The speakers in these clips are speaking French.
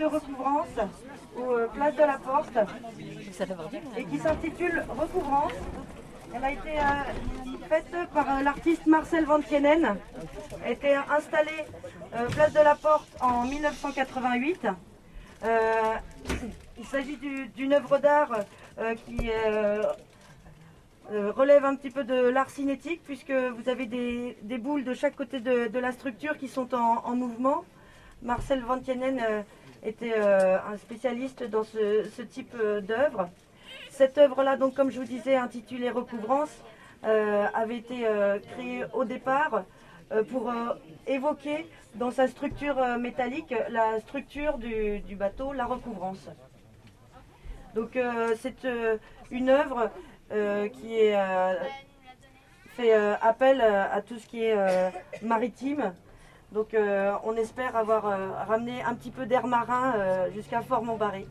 de recouvrance place de la Porte et qui s'intitule Recouvrance. Elle a été faite par l'artiste Marcel Van Tienen. Elle a été installée place de la Porte en 1988. Il s'agit d'une œuvre d'art qui relève un petit peu de l'art cinétique, puisque vous avez des boules de chaque côté de la structure qui sont en mouvement. Marcel Van Tienen était un spécialiste dans ce type d'œuvre. Cette œuvre-là, donc, comme je vous disais, intitulée Recouvrance, avait été créée au départ pour évoquer dans sa structure métallique la structure du bateau, la recouvrance. Donc c'est une œuvre qui fait appel à tout ce qui est maritime. Donc on espère avoir ramené un petit peu d'air marin jusqu'à Fort-Montbarré.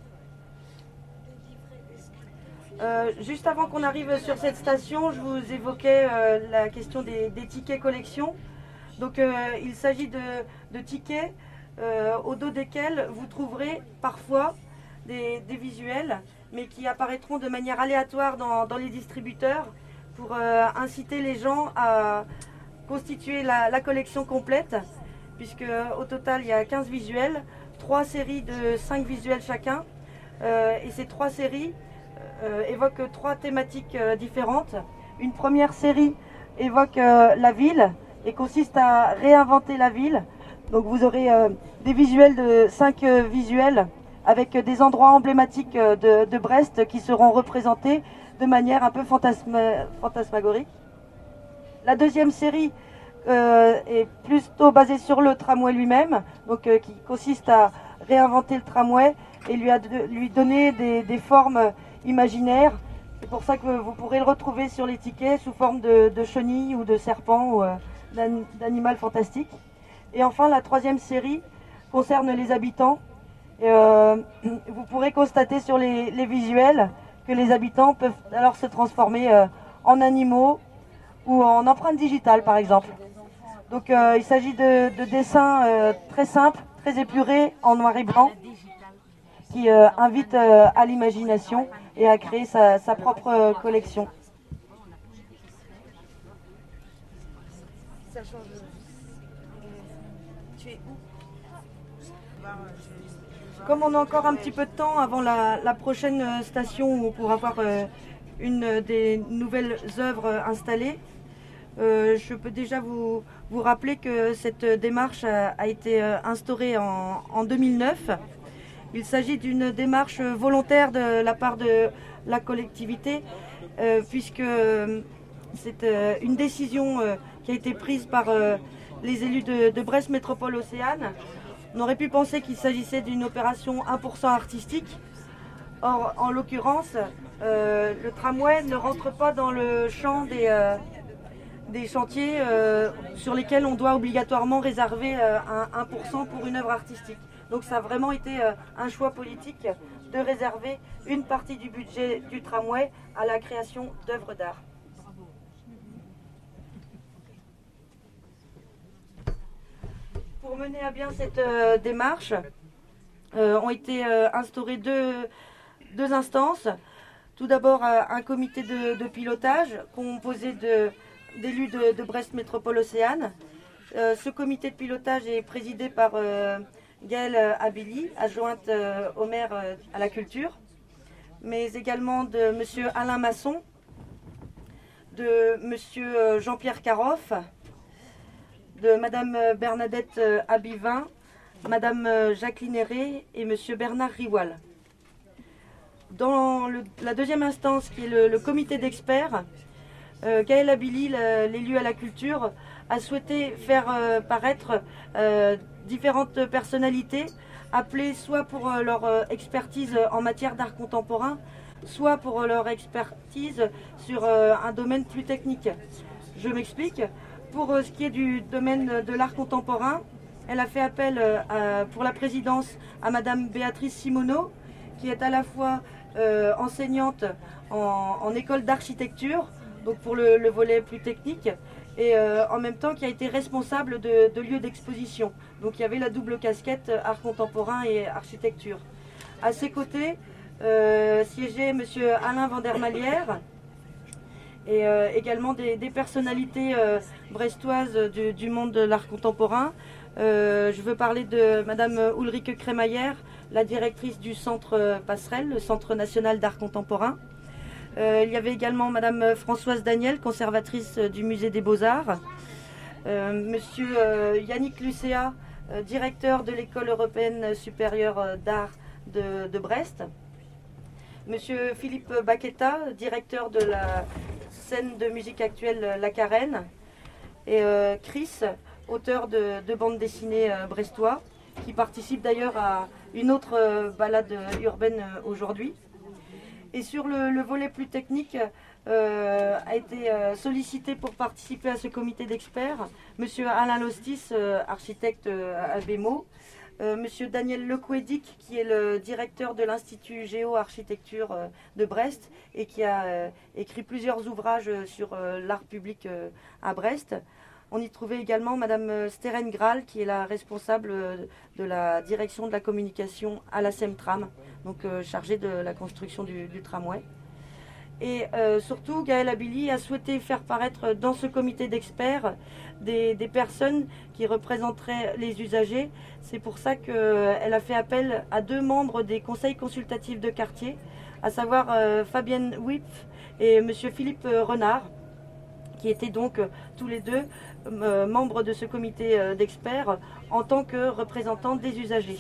Juste avant qu'on arrive sur cette station, je vous évoquais la question des tickets collection. Donc il s'agit de tickets au dos desquels vous trouverez parfois des visuels, mais qui apparaîtront de manière aléatoire dans les distributeurs pour inciter les gens à constituer la collection complète, puisque au total il y a 15 visuels, 3 séries de 5 visuels chacun, et ces 3 séries évoquent 3 thématiques différentes. Une première série évoque la ville et consiste à réinventer la ville. Donc vous aurez des visuels de 5 visuels avec des endroits emblématiques de Brest qui seront représentés de manière un peu fantasmagorique. La deuxième série est plutôt basée sur le tramway lui-même, donc qui consiste à réinventer le tramway et lui donner des formes imaginaires. C'est pour ça que vous pourrez le retrouver sur les tickets sous forme de chenilles ou de serpents ou d'animal fantastique. Et enfin, la troisième série concerne les habitants. Vous pourrez constater sur les visuels que les habitants peuvent alors se transformer en animaux ou en empreintes digitales par exemple. Donc il s'agit de dessins très simples, très épurés, en noir et blanc, qui invitent à l'imagination et à créer sa propre collection. Ça change. Tu es où? Comme on a encore un petit peu de temps avant la prochaine station où on pourra voir une des nouvelles œuvres installées, je peux déjà vous rappeler que cette démarche a été instaurée en 2009. Il s'agit d'une démarche volontaire de la part de la collectivité, puisque c'est une décision qui a été prise par les élus de Brest Métropole Océane. On aurait pu penser qu'il s'agissait d'une opération 1% artistique. Or, en l'occurrence, le tramway ne rentre pas dans le champ des chantiers sur lesquels on doit obligatoirement réserver un 1% pour une œuvre artistique. Donc ça a vraiment été un choix politique de réserver une partie du budget du tramway à la création d'œuvres d'art. Pour mener à bien cette démarche, ont été instaurées deux instances. Tout d'abord, un comité de pilotage composé d'élus de Brest Métropole Océane. Ce comité de pilotage est présidé par Gaëlle Abili, adjointe au maire à la culture, mais également de M. Alain Masson, de M. Jean-Pierre Caroff, de Mme Bernadette Abivin, Mme Jacqueline Héré et M. Bernard Riwal. Dans la deuxième instance, qui est le comité d'experts, Gaëlle Abili, l'élu à la culture, a souhaité faire paraître différentes personnalités appelées soit pour leur expertise en matière d'art contemporain, soit pour leur expertise sur un domaine plus technique. Je m'explique. Pour ce qui est du domaine de l'art contemporain, elle a fait appel pour la présidence à Madame Béatrice Simoneau, qui est à la fois enseignante en école d'architecture, donc pour le volet plus technique, et en même temps qui a été responsable de lieux d'exposition. Donc il y avait la double casquette art contemporain et architecture. À ses côtés siégeait M. Alain Vandermalière et également des personnalités brestoises du monde de l'art contemporain. Je veux parler de Madame Ulrike Crémaillère, la directrice du Centre Passerelle, le Centre national d'art contemporain. Il y avait également Madame Françoise Daniel, conservatrice du Musée des Beaux-Arts. Monsieur Yannick Lucéa, directeur de l'École européenne supérieure d'art de Brest. Monsieur Philippe Baqueta, directeur de la scène de musique actuelle La Carène. Et Chris, auteur de bande dessinée brestois, qui participe d'ailleurs à une autre balade urbaine aujourd'hui. Et sur le volet plus technique, a été sollicité pour participer à ce comité d'experts Monsieur Alain Lostis, architecte à BEMO, Monsieur Daniel Lecouédic, qui est le directeur de l'Institut Géo-Architecture de Brest et qui a écrit plusieurs ouvrages sur l'art public à Brest. On y trouvait également Madame Steren Graal, qui est la responsable de la direction de la communication à la SEMTram, donc chargée de la construction du tramway. Et surtout, Gaëlle Abili a souhaité faire paraître dans ce comité d'experts des personnes qui représenteraient les usagers. C'est pour ça qu'elle a fait appel à 2 membres des conseils consultatifs de quartier, à savoir Fabienne Wipf et M. Philippe Renard, qui étaient donc tous les 2 membres de ce comité d'experts en tant que représentants des usagers.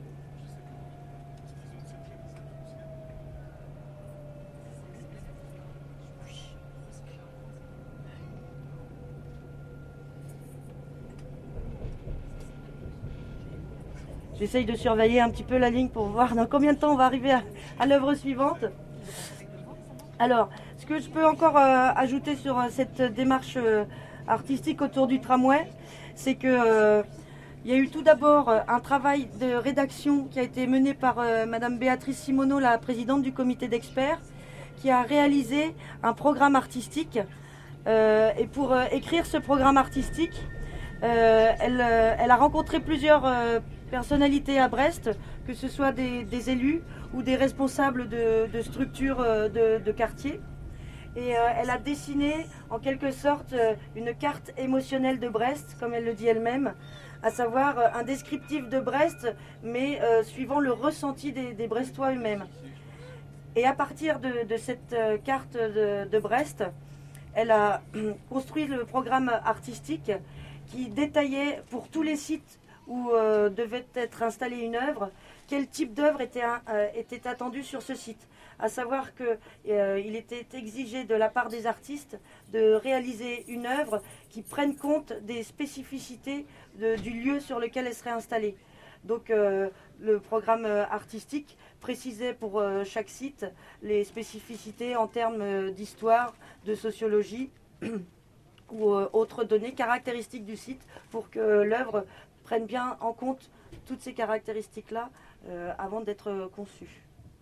J'essaye de surveiller un petit peu la ligne pour voir dans combien de temps on va arriver à l'œuvre suivante. Alors, ce que je peux encore ajouter sur cette démarche artistique autour du tramway, c'est que il y a eu tout d'abord un travail de rédaction qui a été mené par Madame Béatrice Simoneau, la présidente du comité d'experts, qui a réalisé un programme artistique. Et pour écrire ce programme artistique, elle a rencontré plusieurs personnalités à Brest, que ce soit des élus ou des responsables de structures de quartier. Et elle a dessiné en quelque sorte une carte émotionnelle de Brest, comme elle le dit elle-même, à savoir un descriptif de Brest, mais suivant le ressenti des Brestois eux-mêmes. Et à partir de cette carte de Brest, elle a construit le programme artistique qui détaillait pour tous les sites où devait être installée une œuvre, quel type d'œuvre était attendu sur ce site. À savoir qu'il était exigé de la part des artistes de réaliser une œuvre qui prenne compte des spécificités du lieu sur lequel elle serait installée. Donc le programme artistique précisait pour chaque site les spécificités en termes d'histoire, de sociologie ou autres données caractéristiques du site pour que l'œuvre prenne bien en compte toutes ces caractéristiques-là avant d'être conçue.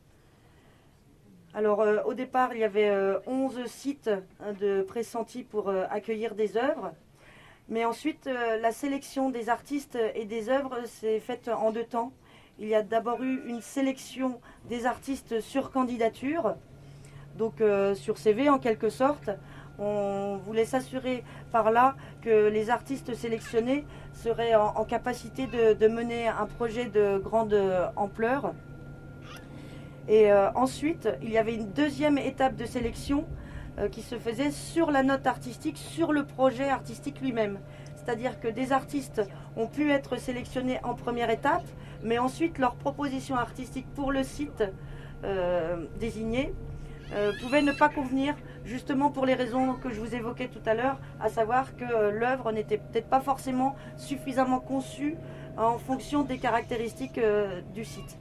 Alors au départ, il y avait 11 sites de pressentis pour accueillir des œuvres. Mais ensuite, la sélection des artistes et des œuvres s'est faite en 2 temps. Il y a d'abord eu une sélection des artistes sur candidature, donc sur CV en quelque sorte. On voulait s'assurer par là que les artistes sélectionnés seraient en capacité de mener un projet de grande ampleur. Et ensuite, il y avait une deuxième étape de sélection qui se faisait sur la note artistique, sur le projet artistique lui-même. C'est-à-dire que des artistes ont pu être sélectionnés en première étape, mais ensuite leur proposition artistique pour le site désigné pouvait ne pas convenir, justement pour les raisons que je vous évoquais tout à l'heure, à savoir que l'œuvre n'était peut-être pas forcément suffisamment conçue en fonction des caractéristiques du site.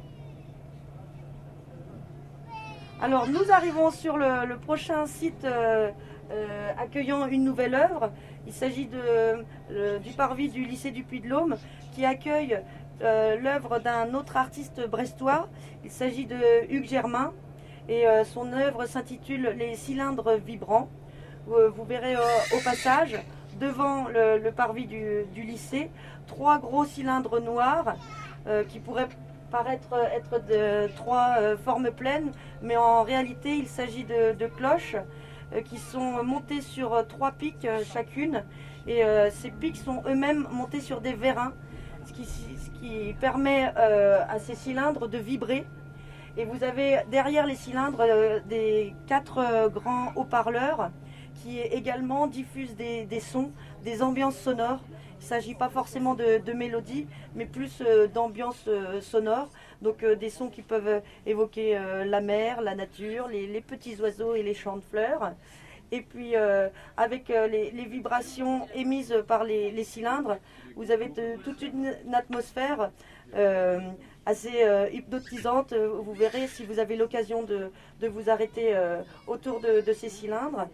Alors nous arrivons sur le prochain site accueillant une nouvelle œuvre. Il s'agit du parvis du lycée du Puy-de-Dôme qui accueille l'œuvre d'un autre artiste brestois. Il s'agit de Hugues Germain et son œuvre s'intitule Les cylindres vibrants. vous verrez au passage, devant le parvis du lycée, 3 gros cylindres noirs qui pourraient paraître être de 3 formes pleines, mais en réalité il s'agit de cloches qui sont montées sur 3 pics chacune, et ces pics sont eux-mêmes montés sur des vérins, ce qui permet à ces cylindres de vibrer. Et vous avez derrière les cylindres des 4 grands haut-parleurs qui également diffusent des sons, des ambiances sonores. Il ne s'agit pas forcément de mélodies, mais plus d'ambiances sonores. Donc des sons qui peuvent évoquer la mer, la nature, les petits oiseaux et les chants de fleurs. Et puis avec les vibrations émises par les cylindres, vous avez toute une atmosphère assez hypnotisante. Vous verrez si vous avez l'occasion de vous arrêter autour de ces cylindres.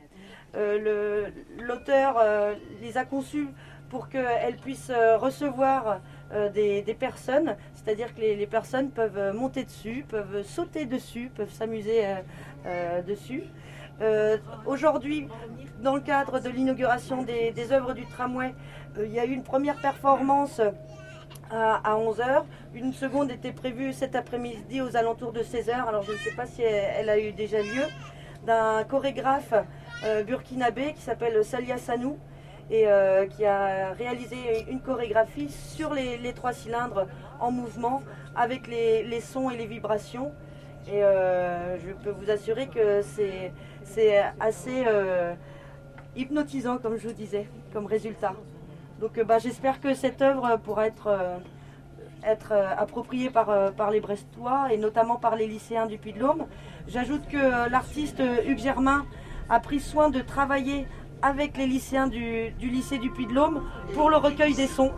L'auteur les a conçus pour qu'elles puissent recevoir des personnes, c'est-à-dire que les personnes peuvent monter dessus, peuvent sauter dessus, peuvent s'amuser dessus. Aujourd'hui, dans le cadre de l'inauguration des œuvres du tramway, il y a eu une première performance à 11h. Une seconde était prévue cet après-midi aux alentours de 16h. Alors je ne sais pas si elle a eu déjà lieu, d'un chorégraphe burkinabé qui s'appelle Salia Sanou, et qui a réalisé une chorégraphie sur les 3 cylindres en mouvement avec les sons et les vibrations. Et je peux vous assurer que c'est assez hypnotisant, comme je vous disais, comme résultat. Donc j'espère que cette œuvre pourra être appropriée par les Brestois et notamment par les lycéens du Puy-de-Dôme. J'ajoute que l'artiste Hugues Germain a pris soin de travailler avec les lycéens du lycée du Puy-de-Dôme pour le recueil des sons.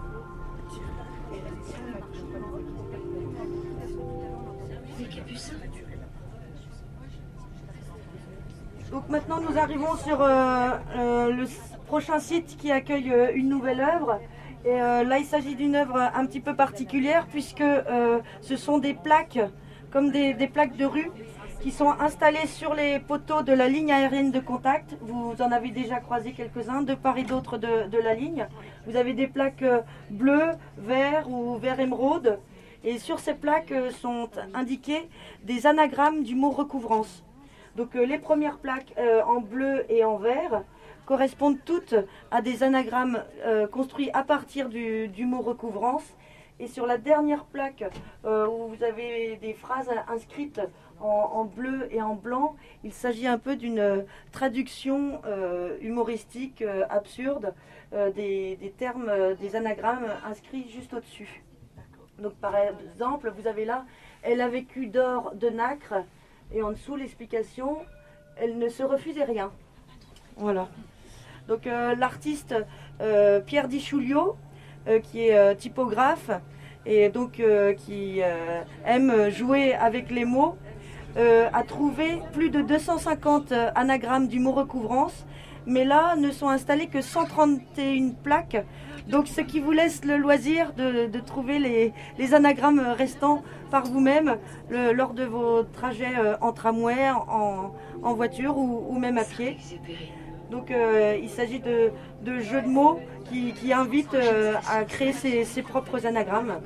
Donc maintenant nous arrivons sur le prochain site qui accueille une nouvelle œuvre. Et là il s'agit d'une œuvre un petit peu particulière puisque ce sont des plaques, comme des plaques de rue, qui sont installées sur les poteaux de la ligne aérienne de contact. Vous en avez déjà croisé quelques-uns de part et d'autre de la ligne. Vous avez des plaques bleues, vert ou vert émeraude. Et sur ces plaques sont indiqués des anagrammes du mot recouvrance. Donc les premières plaques en bleu et en vert correspondent toutes à des anagrammes construits à partir du mot recouvrance. Et sur la dernière plaque où vous avez des phrases inscrites en bleu et en blanc, il s'agit un peu d'une traduction humoristique absurde des termes, des anagrammes inscrits juste au-dessus. Donc par exemple, vous avez là « Elle a vécu d'or de nacre » et en dessous l'explication « Elle ne se refusait rien ». Voilà. Donc l'artiste Pierre Dichoulio, qui est typographe et donc qui aime jouer avec les mots, a trouvé plus de 250 anagrammes du mot recouvrance, mais là ne sont installées que 131 plaques, donc ce qui vous laisse le loisir de trouver les anagrammes restants par vous-même lors de vos trajets en tramway, en voiture ou même à pied. Donc il s'agit de jeux de mots qui invitent à créer ses propres anagrammes.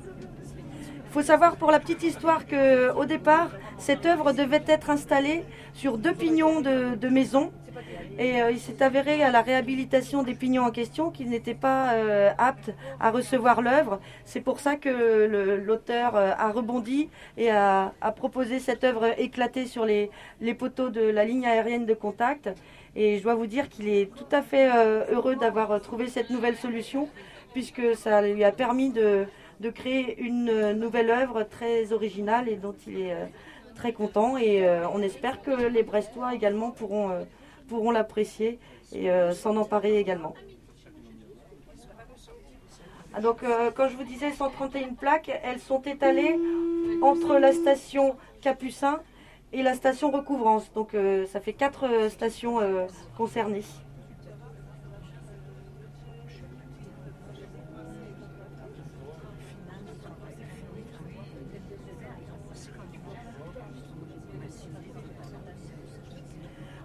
Il faut savoir pour la petite histoire qu'au départ, cette œuvre devait être installée sur 2 pignons de maison. Et il s'est avéré à la réhabilitation des pignons en question qu'ils n'étaient pas aptes à recevoir l'œuvre. C'est pour ça que l'auteur a rebondi et a proposé cette œuvre éclatée sur les poteaux de la ligne aérienne de contact. Et je dois vous dire qu'il est tout à fait heureux d'avoir trouvé cette nouvelle solution, puisque ça lui a permis de créer une nouvelle œuvre très originale et dont il est très content. Et on espère que les Brestois également pourront l'apprécier et s'en emparer également. Donc quand je vous disais 131 plaques, elles sont étalées entre la station Capucin et la station Recouvrance. Donc ça fait 4 stations concernées.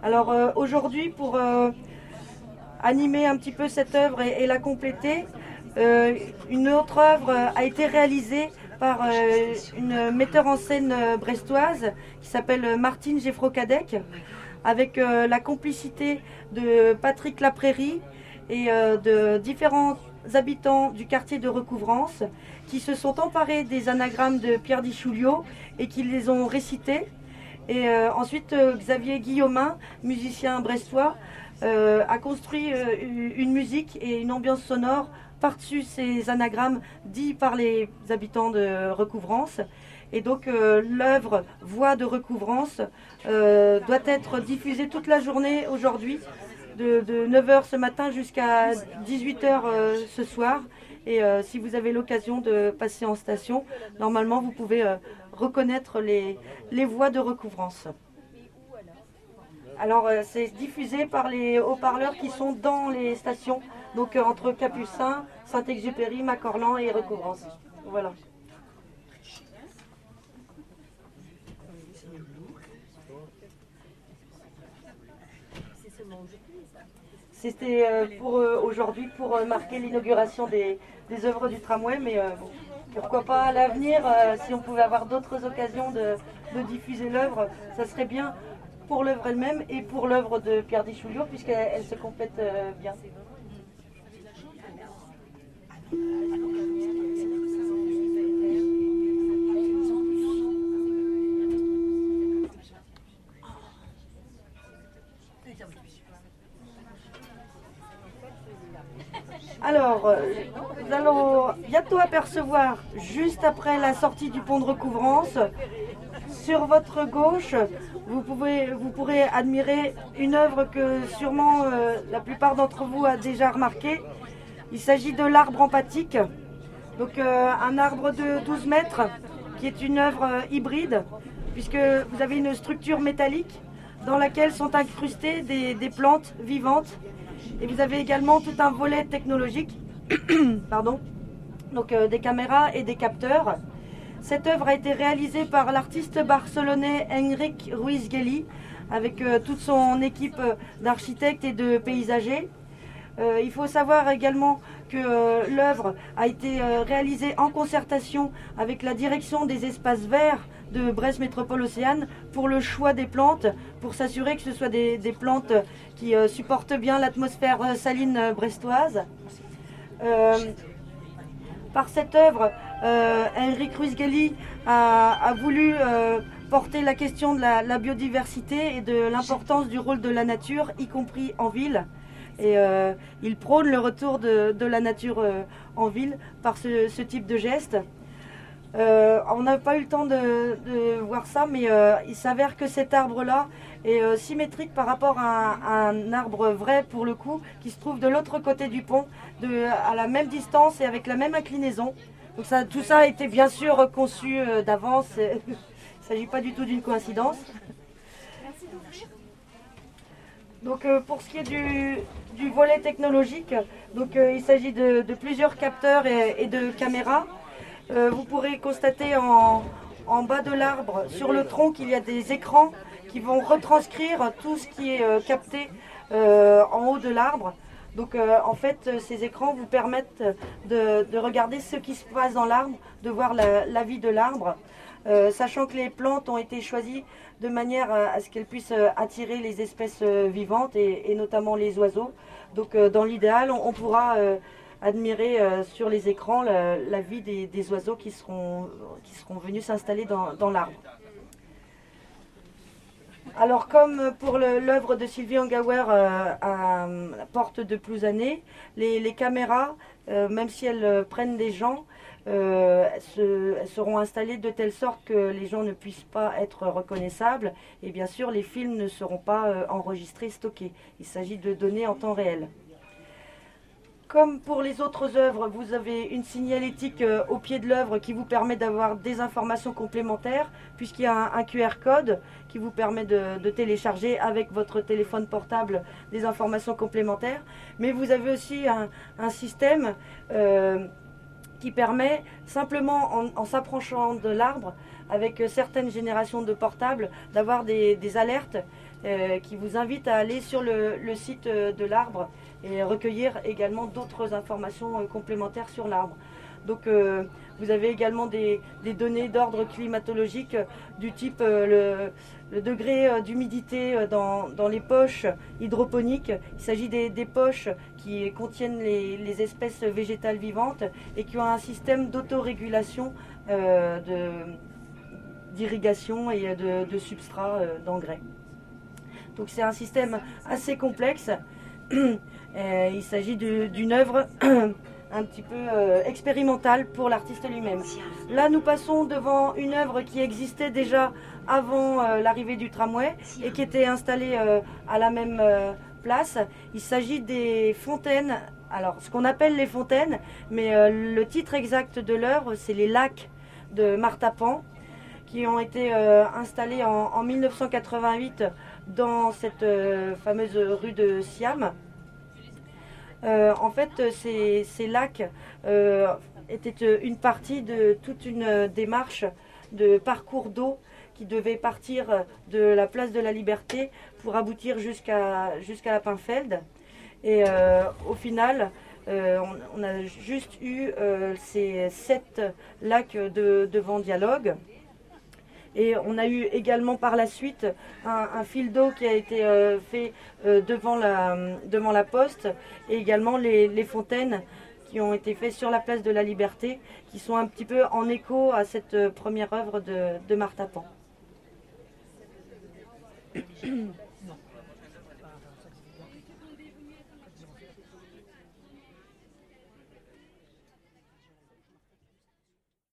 Alors aujourd'hui, pour animer un petit peu cette œuvre et la compléter, une autre œuvre a été réalisée par une metteur en scène brestoise qui s'appelle Martine Geffro-Cadec, avec la complicité de Patrick Laprairie et de différents habitants du quartier de Recouvrance qui se sont emparés des anagrammes de Pierre Dichoulio et qui les ont récités. Et ensuite, Xavier Guillaumin, musicien brestois, a construit une musique et une ambiance sonore par-dessus ces anagrammes dits par les habitants de Recouvrance. Et donc l'œuvre Voix de Recouvrance doit être diffusée toute la journée aujourd'hui, de 9 h ce matin jusqu'à 18 h ce soir. Et si vous avez l'occasion de passer en station, normalement vous pouvez reconnaître les voix de Recouvrance. Alors c'est diffusé par les haut-parleurs qui sont dans les stations, donc entre Capucin, Saint-Exupéry, Macorlan et Recouvrance. Voilà. C'était pour aujourd'hui, pour marquer l'inauguration des œuvres du tramway, mais bon, pourquoi pas à l'avenir, si on pouvait avoir d'autres occasions de diffuser l'œuvre, ça serait bien pour l'œuvre elle-même et pour l'œuvre de Pierre Dichoulio, puisqu'elle se complète bien. Alors, nous allons bientôt apercevoir, juste après la sortie du pont de Recouvrance, sur votre gauche, vous pourrez admirer une œuvre que sûrement la plupart d'entre vous a déjà remarqué. Il s'agit de l'arbre empathique, donc un arbre de 12 mètres qui est une œuvre hybride, puisque vous avez une structure métallique dans laquelle sont incrustées des plantes vivantes. Et vous avez également tout un volet technologique, pardon, donc des caméras et des capteurs. Cette œuvre a été réalisée par l'artiste barcelonais Enric Ruiz-Gelli avec toute son équipe d'architectes et de paysagers. Il faut savoir également que l'œuvre a été réalisée en concertation avec la direction des espaces verts de Brest Métropole Océane pour le choix des plantes, pour s'assurer que ce soit des plantes qui supportent bien l'atmosphère saline brestoise. Par cette œuvre, Enric Ruiz-Gelli a voulu porter la question de la biodiversité et de l'importance du rôle de la nature, y compris en ville. Et il prône le retour de la nature en ville par ce type de geste. On n'a pas eu le temps de voir ça, mais il s'avère que cet arbre-là est symétrique par rapport à un arbre vrai, pour le coup, qui se trouve de l'autre côté du pont, à la même distance et avec la même inclinaison. Donc tout ça a été bien sûr conçu d'avance. Il ne s'agit pas du tout d'une coïncidence. Donc pour ce qui est du volet technologique, donc, il s'agit de plusieurs capteurs et de caméras. Vous pourrez constater en bas de l'arbre, sur le tronc, qu'il y a des écrans qui vont retranscrire tout ce qui est capté en haut de l'arbre. Donc en fait, ces écrans vous permettent de regarder ce qui se passe dans l'arbre, de voir la vie de l'arbre, sachant que les plantes ont été choisies de manière à ce qu'elles puissent attirer les espèces vivantes et notamment les oiseaux. Donc dans l'idéal, on pourra admirer sur les écrans la vie des oiseaux qui seront venus s'installer dans l'arbre. Alors comme pour l'œuvre de Sylvie Angauer à la porte de Plouzané, les caméras, même si elles prennent des gens, elles seront installées de telle sorte que les gens ne puissent pas être reconnaissables. Et bien sûr, les films ne seront pas enregistrés, stockés. Il s'agit de données en temps réel. Comme pour les autres œuvres, vous avez une signalétique au pied de l'œuvre qui vous permet d'avoir des informations complémentaires, puisqu'il y a un QR code qui vous permet de télécharger avec votre téléphone portable des informations complémentaires. Mais vous avez aussi un système qui permet simplement en s'approchant de l'arbre, avec certaines générations de portables, d'avoir des alertes qui vous invitent à aller sur le site de l'arbre et recueillir également d'autres informations complémentaires sur l'arbre. Donc vous avez également des données d'ordre climatologique du type le degré d'humidité dans les poches hydroponiques. Il s'agit des poches qui contiennent les espèces végétales vivantes et qui ont un système d'autorégulation d'irrigation et de substrat d'engrais. Donc c'est un système assez complexe. Il s'agit d'une œuvre un petit peu expérimentale pour l'artiste lui-même. Là, nous passons devant une œuvre qui existait déjà avant l'arrivée du tramway et qui était installée à la même place. Il s'agit des fontaines, alors ce qu'on appelle les fontaines, mais le titre exact de l'œuvre, c'est les lacs de Martapan, qui ont été installés en 1988 dans cette fameuse rue de Siam. En fait, ces lacs étaient une partie de toute une démarche de parcours d'eau qui devait partir de la place de la Liberté pour aboutir jusqu'à la Pinfeld. Et au final, on a juste eu ces 7 lacs devant dialogue. Et on a eu également par la suite un fil d'eau qui a été fait devant la poste, et également les fontaines qui ont été faites sur la place de la Liberté, qui sont un petit peu en écho à cette première œuvre de Martapan.